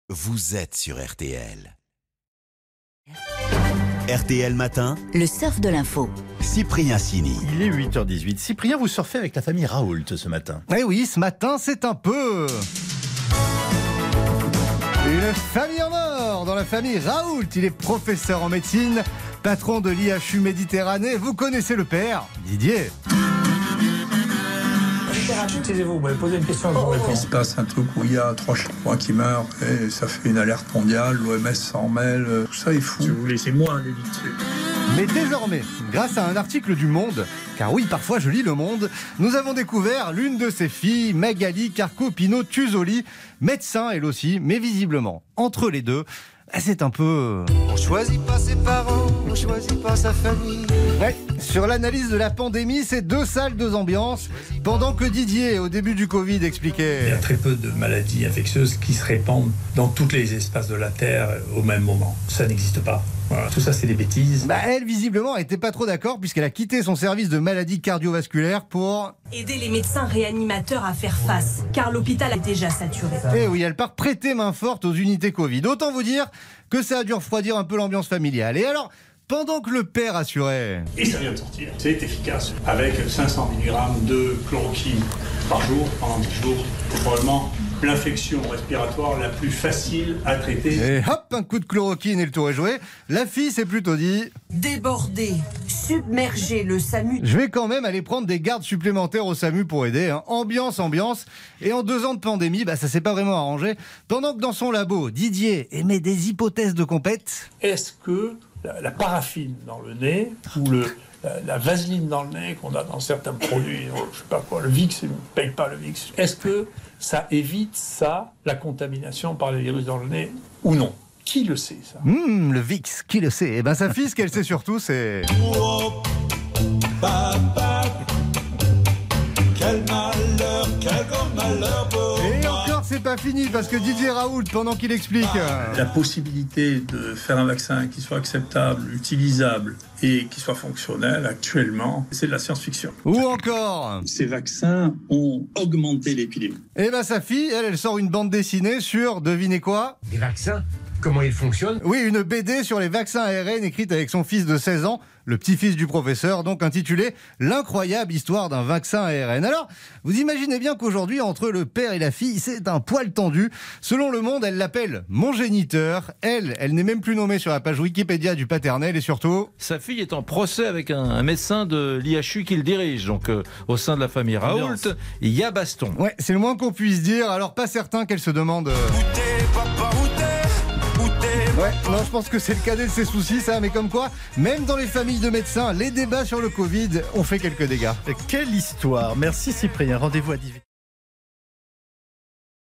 Vous êtes sur RTL. RTL Matin, le surf de l'info. Cyprien Sini. Il est 8h18. Cyprien, vous surfez avec la famille Raoult ce matin. Eh oui, ce matin, c'est un peu... une famille en or dans la famille Raoult. Il est professeur en médecine, patron de l'IHU Méditerranée. Vous connaissez le père, Didier. Taisez-vous, vous m'avez posé une question, je vous réponds. Il se passe un truc où il y a 3 Chinois qui meurent et ça fait une alerte mondiale, l'OMS s'en mêle, tout ça est fou. Si vous laissez moi aller vite dessus. Mais désormais, grâce à un article du Monde, car oui, parfois je lis Le Monde, nous avons découvert l'une de ses filles, Magali Carcopino-Tuzoli, médecin elle aussi, mais visiblement, entre les deux, c'est un peu... On choisit pas ses parents, on choisit pas sa famille. Ouais, sur l'analyse de la pandémie, c'est 2 salles, 2 ambiances. Pendant que Didier, au début du Covid, Il y expliquait... a très peu de maladies infectieuses qui se répandent dans tous les espaces de la Terre au même moment. Ça n'existe pas. Voilà, tout ça, c'est des bêtises. Elle, visiblement, était pas trop d'accord puisqu'elle a quitté son service de maladies cardiovasculaires pour... aider les médecins réanimateurs à faire face, car l'hôpital est déjà saturé. Eh oui, elle part prêter main forte aux unités Covid. Autant vous dire que ça a dû refroidir un peu l'ambiance familiale. Et alors, pendant que le père assurait... Et ça vient de sortir. C'est efficace. Avec 500 mg de chloroquine par jour, pendant 10 jours, c'est probablement l'infection respiratoire la plus facile à traiter. Et hop, un coup de chloroquine et le tour est joué. La fille s'est plutôt dit... Déborder, submerger le SAMU. Je vais quand même aller prendre des gardes supplémentaires au SAMU pour aider. Hein. Ambiance. Et en 2 ans de pandémie, ça s'est pas vraiment arrangé. Pendant que dans son labo, Didier émet des hypothèses de compète. Est-ce que la paraffine dans le nez ou la vaseline dans le nez qu'on a dans certains produits, je sais pas quoi, le Vicks, ne paye pas le Vicks, est-ce que ça évite la contamination par les virus dans le nez ou non? Qui le sait, ça? Le VIX, qui le sait? Sa fille, ce qu'elle sait surtout, c'est... Quel malheur, quel grand malheur pour Et encore, c'est pas fini, parce que Didier Raoult, pendant qu'il explique... La possibilité de faire un vaccin qui soit acceptable, utilisable et qui soit fonctionnel actuellement, c'est de la science-fiction. Ou encore... Ces vaccins ont augmenté l'épidémie. sa fille, elle sort une bande dessinée sur, devinez quoi? Des vaccins? Comment ils fonctionnent? Oui, une BD sur les vaccins ARN écrite avec son fils de 16 ans, le petit-fils du professeur, donc intitulé « L'incroyable histoire d'un vaccin ARN ». Alors, vous imaginez bien qu'aujourd'hui, entre le père et la fille, c'est un poil tendu. Selon Le Monde, elle l'appelle « mon géniteur ». Elle n'est même plus nommée sur la page Wikipédia du paternel et surtout... Sa fille est en procès avec un médecin de l'IHU qui le dirige. Donc, au sein de la famille Raoult, il y a baston. Ouais, c'est le moins qu'on puisse dire. Alors, pas certain qu'elle se demande... Ouais, non, je pense que c'est le cadet de ses soucis, ça. Mais comme quoi, même dans les familles de médecins, les débats sur le Covid ont fait quelques dégâts. Quelle histoire. Merci Cyprien. Rendez-vous à 18h.